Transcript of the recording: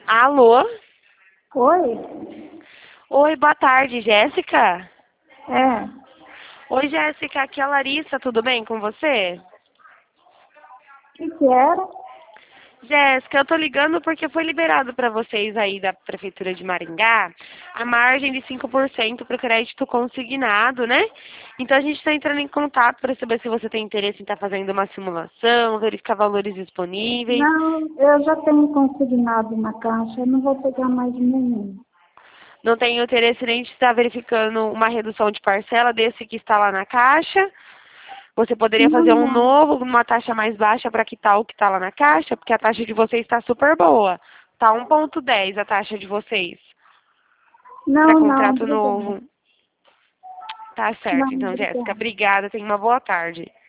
Alô? Oi? Oi, boa tarde, Jéssica? É. Oi, Jéssica, aqui é a Larissa, tudo bem com você? O que era? Jéssica, eu tô ligando porque foi liberado para vocês aí da Prefeitura de Maringá a margem de 5% para o crédito consignado, né? Então a gente está entrando em contato para saber se você tem interesse em estar fazendo uma simulação, verificar valores disponíveis. Não, eu já tenho consignado na caixa, eu não vou pegar mais nenhum. Não tem interesse nem de estar verificando uma redução de parcela desse que está lá na caixa. Você poderia Não, fazer um não. novo, uma taxa mais baixa para quitar o que está lá na caixa, porque a taxa de vocês está super boa. Está 1,10 a taxa de vocês para Não, não, contrato obrigada. novo. Tá certo, Não, então, Jéssica. obrigada. Obrigada. Tenha uma boa tarde.